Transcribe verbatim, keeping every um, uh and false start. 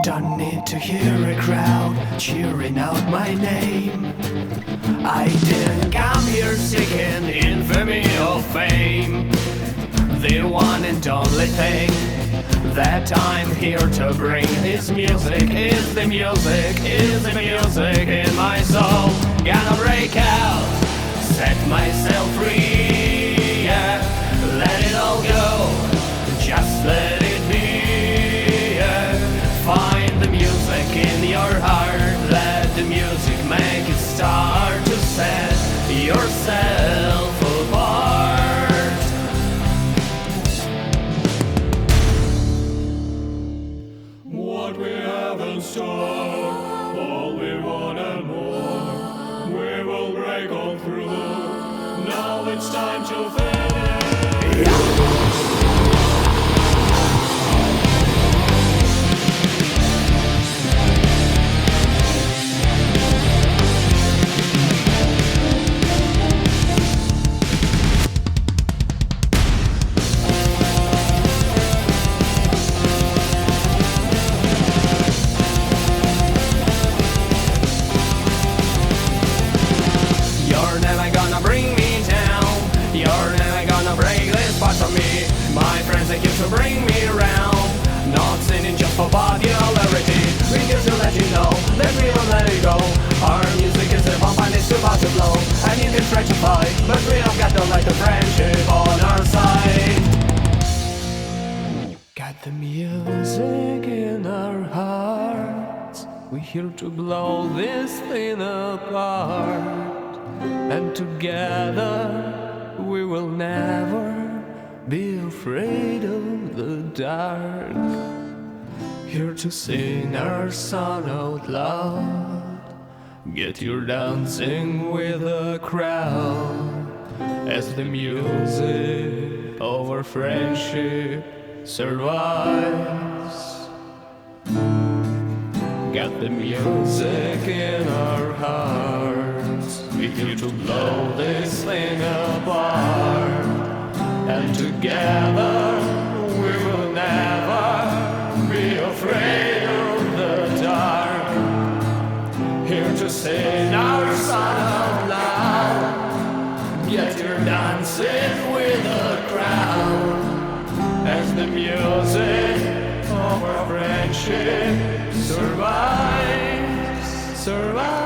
Don't need to hear a crowd cheering out my name. I didn't come here seeking infamy or fame. The one and only thing that I'm here to bring is music, is the music, is the music in my soul. Gonna break out, set myself free, yeah. Let it all go, just let it be, yeah. Find the music in your heart, let the music make it start to set yourself apart. What we have in store, all we want and more, we will break on through. Now it's time to finish. You're never gonna bring me down. You're never gonna break this part of me. My friends, they used to bring me around. Not singing just for popularity. We used to let you know that we won't let it go. Our music is a bomb and it's about to blow. And you can try to fight, but we have got the light of friendship on our side. Got the music in our hearts. We're here to blow this thing apart. And together we will never be afraid of the dark. Here to sing our song out loud. Get your dancing with the crowd. As the music of our friendship survives. Got the music in our hearts. We're here to blow this thing apart. And together we will never be afraid of the dark. Here to sing our song out loud. Get your dancing with the crowd. As the music of our friendship survives, survives.